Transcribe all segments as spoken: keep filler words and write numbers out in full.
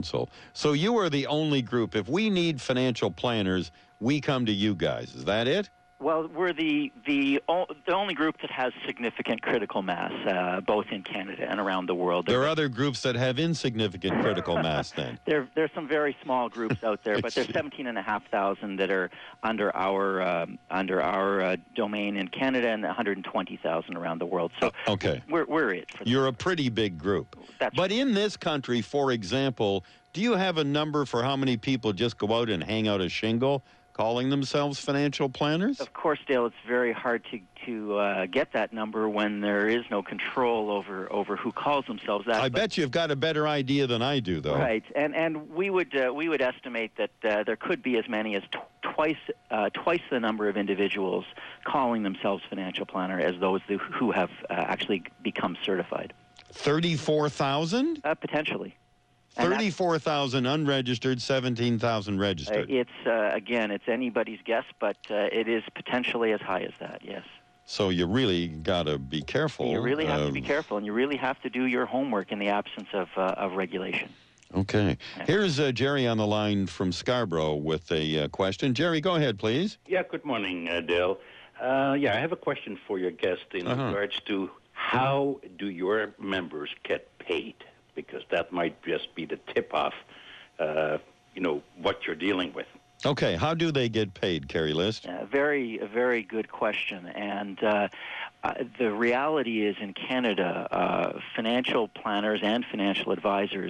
Council. So you are the only group. If we need financial planners, we come to you guys. Is that it? Well, we're the the, o- the only group that has significant critical mass, uh, both in Canada and around the world. There are other groups that have insignificant critical mass then. There, there's some very small groups out there, but there's seventeen and a half thousand that are under our um, under our uh, domain in Canada, and one hundred twenty thousand around the world. So uh, okay, we're we're it. For You're a pretty big group. That's but in this country, for example, do you have a number for how many people just go out and hang out a shingle, calling themselves financial planners? Of course, Dale, it's very hard to to uh, get that number when there is no control over, over who calls themselves that. I but, bet you've got a better idea than I do, though. Right, and and we would uh, we would estimate that uh, there could be as many as tw- twice uh, twice the number of individuals calling themselves financial planner as those who who have uh, actually become certified. Thirty-four thousand? Uh, potentially. thirty-four thousand unregistered, seventeen thousand registered. Uh, it's, uh, again, it's anybody's guess, but uh, it is potentially as high as that, yes. So you really got to be careful. You really have uh, to be careful, and you really have to do your homework in the absence of, uh, of regulation. Okay. Yeah. Here's uh, Jerry on the line from Scarborough with a uh, question. Jerry, go ahead, please. Yeah, good morning, uh, Dale. Uh, yeah, I have a question for your guest in Uh-huh. regards to how do your members get paid? Because that might just be the tip-off, uh, you know, what you're dealing with. Okay, how do they get paid, Carrie List? Uh, very, a very good question. And uh, uh, the reality is in Canada, uh, financial planners and financial advisors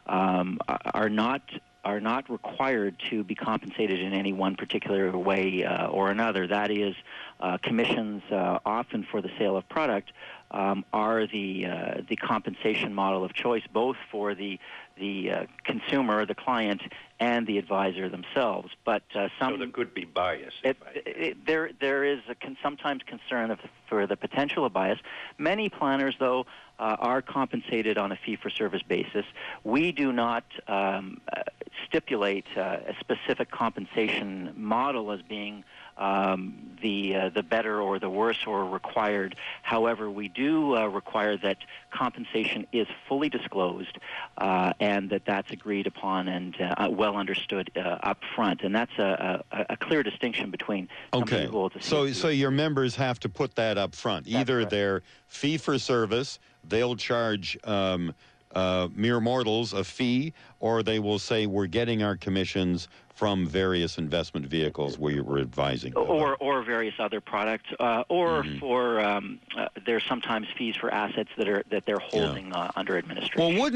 um, are not are not required to be compensated in any one particular way uh, or another. That is, uh, commissions uh, often for the sale of product um, are the uh, the compensation model of choice, both for the the uh, consumer, the client, and the advisor themselves. But uh, some so there could be bias. It, it, there, there is a con- sometimes concern of, for the potential of bias. Many planners, though, uh, are compensated on a fee-for-service basis. We do not um, uh, stipulate uh, a specific compensation model as being um, the uh, the better or the worse or required. However, we do uh, require that compensation is fully disclosed uh, and that that's agreed upon and uh, well understood uh, up front. And that's a, a, a clear distinction between somebody Okay. who holds a So, C F P. so your members have to put that up front. That's Either correct. they're fee-for-service, they'll charge um, uh, mere mortals a fee, or they will say we're getting our commissions from various investment vehicles we were advising. Or, or various other products, uh, or Mhm. for um, uh, there's sometimes fees for assets that are that they're holding uh, under administration. Well, wouldn't